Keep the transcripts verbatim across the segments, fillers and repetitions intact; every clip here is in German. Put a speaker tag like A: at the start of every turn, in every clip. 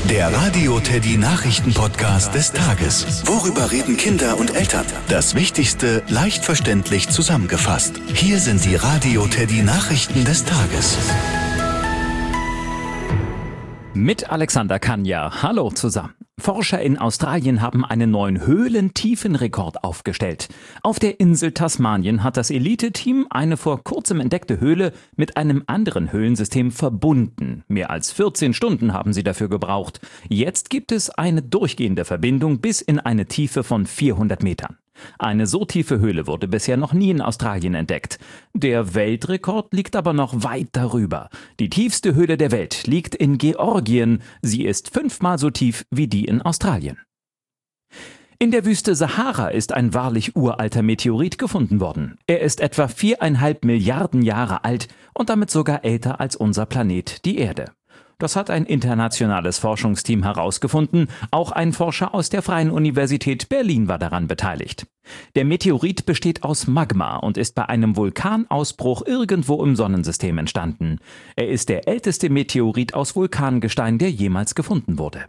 A: Der Radio Teddy Nachrichten-Podcast des Tages. Worüber reden Kinder und Eltern? Das Wichtigste leicht verständlich zusammengefasst. Hier sind die Radio Teddy Nachrichten des Tages.
B: Mit Alexander Kanja. Hallo zusammen. Forscher in Australien haben einen neuen Höhlentiefenrekord aufgestellt. Auf der Insel Tasmanien hat das Elite-Team eine vor kurzem entdeckte Höhle mit einem anderen Höhlensystem verbunden. Mehr als vierzehn Stunden haben sie dafür gebraucht. Jetzt gibt es eine durchgehende Verbindung bis in eine Tiefe von vierhundert Metern. Eine so tiefe Höhle wurde bisher noch nie in Australien entdeckt. Der Weltrekord liegt aber noch weit darüber. Die tiefste Höhle der Welt liegt in Georgien. Sie ist fünfmal so tief wie die in Australien. In der Wüste Sahara ist ein wahrlich uralter Meteorit gefunden worden. Er ist etwa viereinhalb Milliarden Jahre alt und damit sogar älter als unser Planet, die Erde. Das hat ein internationales Forschungsteam herausgefunden. Auch ein Forscher aus der Freien Universität Berlin war daran beteiligt. Der Meteorit besteht aus Magma und ist bei einem Vulkanausbruch irgendwo im Sonnensystem entstanden. Er ist der älteste Meteorit aus Vulkangestein, der jemals gefunden wurde.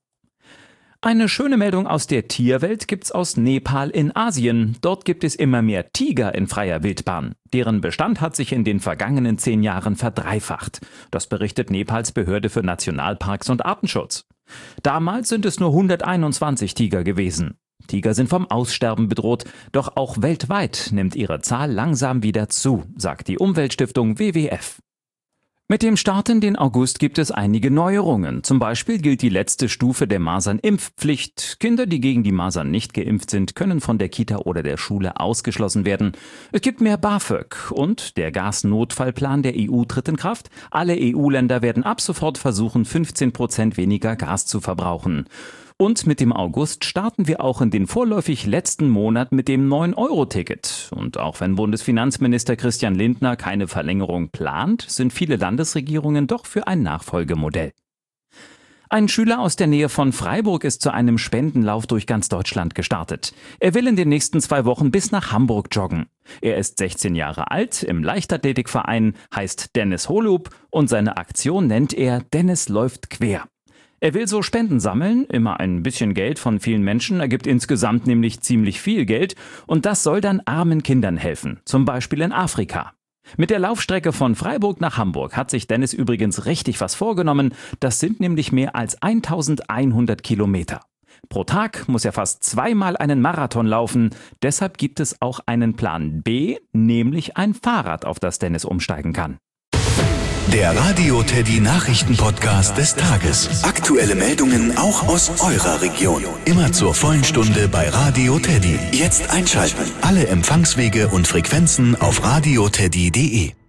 B: Eine schöne Meldung aus der Tierwelt gibt's aus Nepal in Asien. Dort gibt es immer mehr Tiger in freier Wildbahn. Deren Bestand hat sich in den vergangenen zehn Jahren verdreifacht. Das berichtet Nepals Behörde für Nationalparks und Artenschutz. Damals sind es nur hunderteinundzwanzig Tiger gewesen. Tiger sind vom Aussterben bedroht, doch auch weltweit nimmt ihre Zahl langsam wieder zu, sagt die Umweltstiftung W W F. Mit dem Start in den August gibt es einige Neuerungen. Zum Beispiel gilt die letzte Stufe der Masernimpfpflicht. Kinder, die gegen die Masern nicht geimpft sind, können von der Kita oder der Schule ausgeschlossen werden. Es gibt mehr BAföG und der Gasnotfallplan der E U tritt in Kraft. Alle E U-Länder werden ab sofort versuchen, fünfzehn Prozent weniger Gas zu verbrauchen. Und mit dem August starten wir auch in den vorläufig letzten Monat mit dem neun Euro Ticket. Und auch wenn Bundesfinanzminister Christian Lindner keine Verlängerung plant, sind viele Landesregierungen doch für ein Nachfolgemodell. Ein Schüler aus der Nähe von Freiburg ist zu einem Spendenlauf durch ganz Deutschland gestartet. Er will in den nächsten zwei Wochen bis nach Hamburg joggen. Er ist sechzehn Jahre alt, im Leichtathletikverein, heißt Dennis Holub und seine Aktion nennt er Dennis läuft quer. Er will so Spenden sammeln, immer ein bisschen Geld von vielen Menschen, ergibt insgesamt nämlich ziemlich viel Geld und das soll dann armen Kindern helfen, zum Beispiel in Afrika. Mit der Laufstrecke von Freiburg nach Hamburg hat sich Dennis übrigens richtig was vorgenommen, das sind nämlich mehr als eintausendeinhundert Kilometer. Pro Tag muss er fast zweimal einen Marathon laufen, deshalb gibt es auch einen Plan B, nämlich ein Fahrrad, auf das Dennis umsteigen kann.
A: Der Radio Teddy Nachrichten-Podcast des Tages. Aktuelle Meldungen auch aus eurer Region. Immer zur vollen Stunde bei Radio Teddy. Jetzt einschalten. Alle Empfangswege und Frequenzen auf radioteddy punkt de.